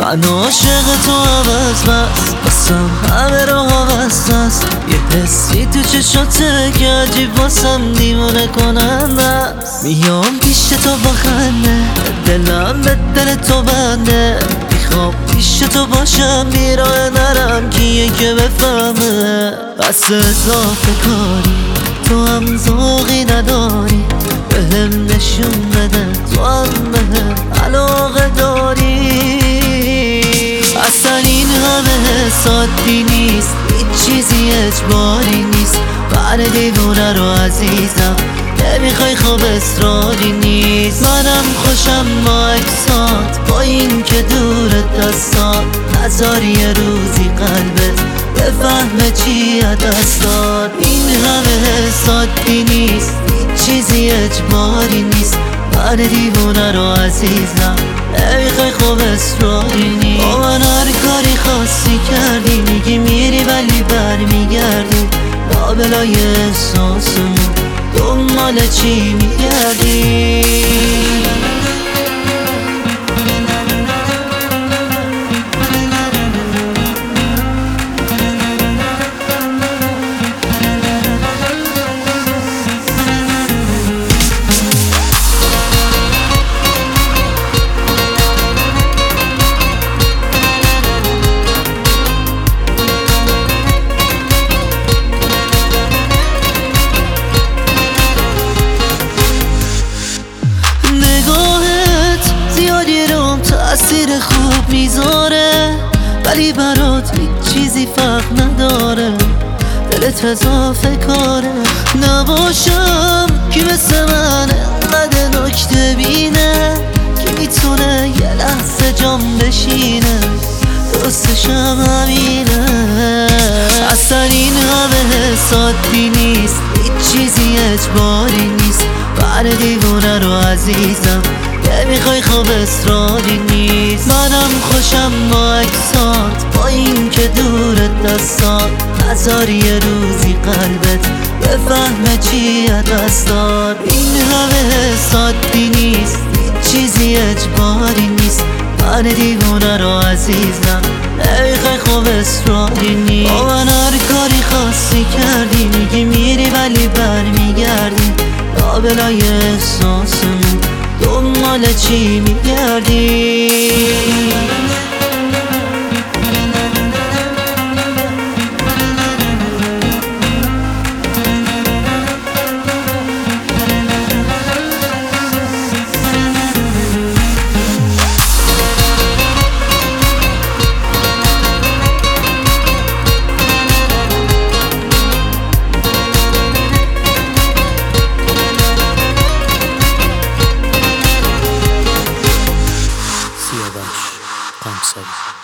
من عاشق تو عوض بسم همه رو عوض است. یه حسی تو چشاته که عجیب واسم دیوونه کننده است. میام پیش تو با خنده، دلم به دل تو بنده. میخوام پیش تو باشم، بیراه نرم کیه که بفهمه. بس اضافه کاری تو هم ذوقی نداری، بهم نشون بده تو هم بهم علاقه داری. اصلا این همه حسادی نیست، هیچ چیزی اجباری نیست. بر دیوونه رو عزیزم نمیخوای خوب اصراری نیست. منم خوشم با اکسات، با این که دورت دستات نذاری یه روزی قلبت بفهمه چی دست داد. این همه حسادی نیست، هیچ چیزی اجباری نیست. من دیوونه رو عزیزم نمیخوای خوب اصراری نیست. با من هر کاری خاصی کردی، میگی میری ولی برمیگردی. لابلای احساسمون دنبال چی میگردی؟ تأثیر خوب میذاره ولی برات هیچ چیزی فرق نداره. دلت اضافه کاره نباشم که مثل من انقدر نکته بینه که میتونه یه لحظه جام بشینه. درستشم همینه. اصلا این همه حسادی نیست، هیچ چیزی اجباری نیست. بر دیوونه رو عزیزم نمیخوای خوب اصراری نیست. منم خوشم با اکسات، با این که دورت دستات نذاری یه روزی قلبت بفهمه چی دست داد. این همه حسادی نیست، هیچ چیزی اجباری نیست. من دیوونه رو عزیزم نمیخوای خوب اصراری نیست. با من هر کاری خاصی کردی، میگی میری ولی برمیگردی. لابلای احساسمون دنبال چی میگردی؟ Siyabaş Kamsari